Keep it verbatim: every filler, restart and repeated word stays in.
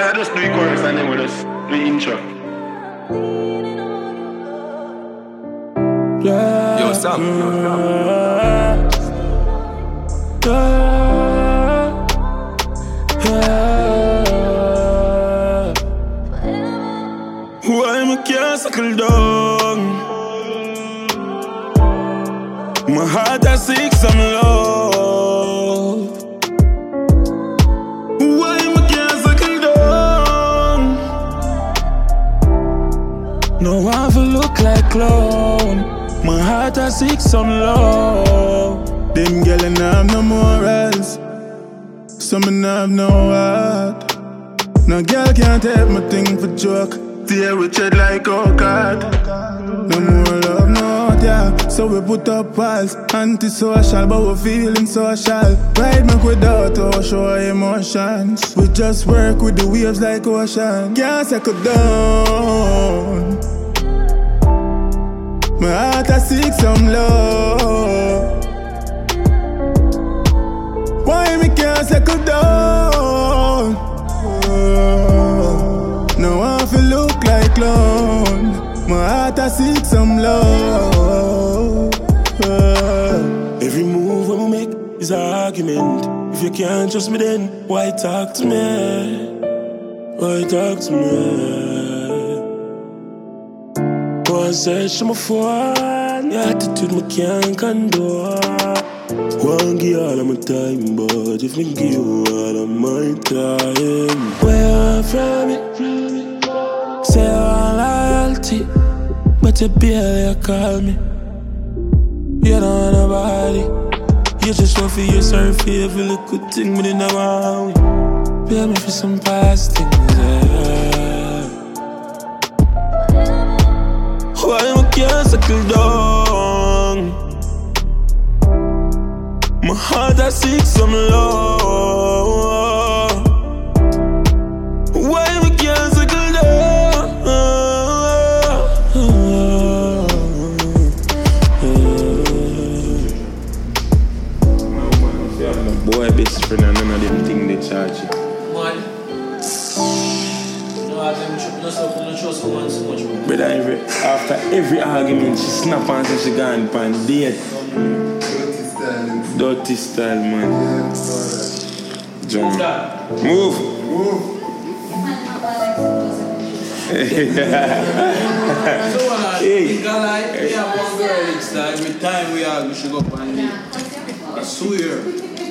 I just do the chorus and then we just do the intro. Yeah. Yo, Sam. Yeah. Yeah. Why me can't settle down? My heart has seek some love. Why me can't settle down? No one for look like clown. My heart has seek some love. Them girl and have no morals. Some and have no heart. No girl can't take my thing for joke. Tear with tread like oh God. No more love, no, yeah. So we put up walls, anti-social, but we're feeling social. Ride me without to show emotions. We just work with the waves like ocean. Can't settle down. My heart has seek some love. Why me can't settle down? Oh, no one feel look like clown. My heart has seek some love. Every move we make is an argument. If you can't trust me then, why talk to me? Why talk to me? One search my phone, your attitude me can't condone. Won't give all of my time, but if me give you all of my time, where I'm from it, say I want loyalty, but you barely call me. You don't want nobody. You just want for yourself for every little thing, but you never want me. Pay me for some past things, yeah. Why am I can't settle down? My heart has seek some love. Why am I can't settle down? Boy, best friend, and none of them think they charge you. Man, no, I think you should not trust someone so much. But every, after every argument, she snap and say she gone pan date. Dirty style, man. Jump. Move. Move. So, uh, Hey. think I like, we have one girl, it's like every time we argue, she go up and I swear.